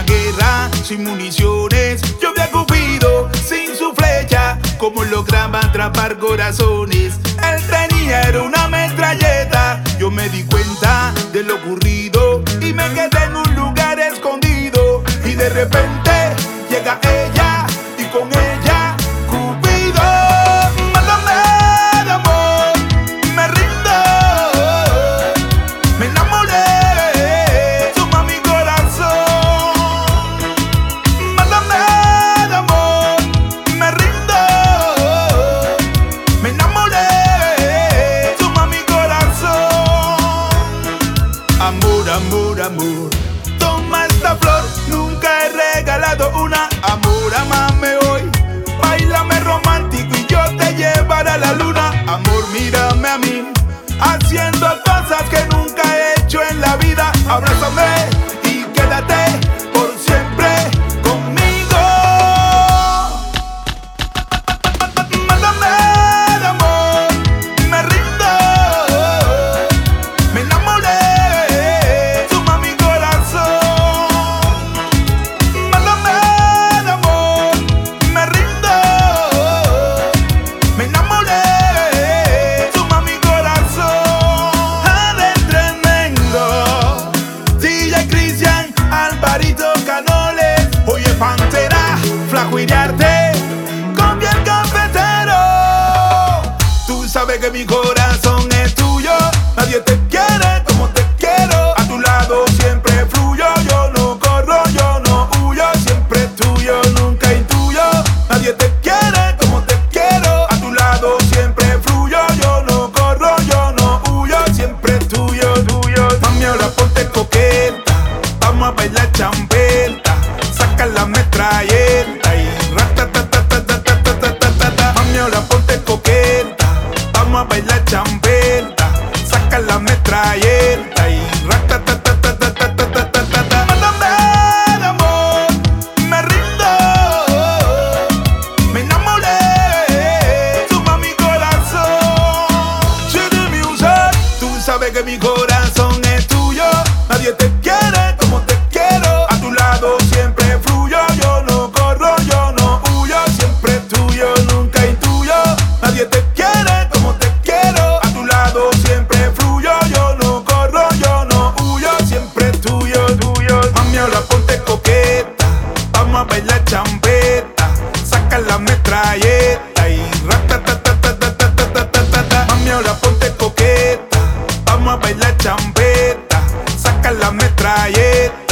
la guerra sin municiones. Yo vi a Cupido sin su flecha, como lograba atrapar corazones. Él tenía era una metralleta. Yo me di cuenta de lo ocurrido y me quedé en un lugar escondido. Y de repente llega ella y con ella Cupido. Mátame de amor, me rindo, me enamoré, toma mi corazón. Mátame de amor, me rindo, me enamoré, toma mi corazón. Amor, amor, amor, toma esta flor, nunca he regalado una. Amor, amame hoy, bailame romántico y yo te llevaré a la luna. Amor, mírame a mí, haciendo cosas que nunca he hecho en la vida. Abrázame y quédate por siempre conmigo. Mátame de amor, me rindo, me enamoré, toma mi corazón. Mátame de amor, me rindo, me enamoré, toma mi corazón. Adel Tremendo, DJ Cristian, Alvarito Canoles. Oye Pantera, Flaco Iriarte, con bien cafetero. Tú sabes que mi corazón es tuyo, nadie te quiere como te quiero. A tu lado siempre fluyo, yo no corro, yo no huyo, siempre tuyo, nunca intuyo. Nadie te quiere como te quiero. A tu lado siempre fluyo, yo no corro, yo no huyo, siempre tuyo, tuyo. Mami, ahora ponte coqueta, vamos a bailar champeta, saca la metralleta y ratatatatatatatata. Mami, ahora ponte coqueta, vamos a bailar champeta, saca la metralleta y ratatatatatatatata. Mátame de amor, me rindo, me enamoré, toma mi corazón. Chidi Music, tú sabes que mi corazón es tuyo, nadie te quiere como te quiero. A tu lado siempre fluyo, yo no corro, yo no huyo, siempre tuyo, nunca intuyo. Nadie te quiere como te quiero. A tu lado siempre fluyo, yo no corro, yo no huyo, siempre tuyo, tuyo. Mami, ahora ponte coqueta, vamos a bailar champeta, saca la metralleta y ratatatatatatatata. Mami, ahora ponte coqueta, vamos a bailar champeta, saca la metralleta.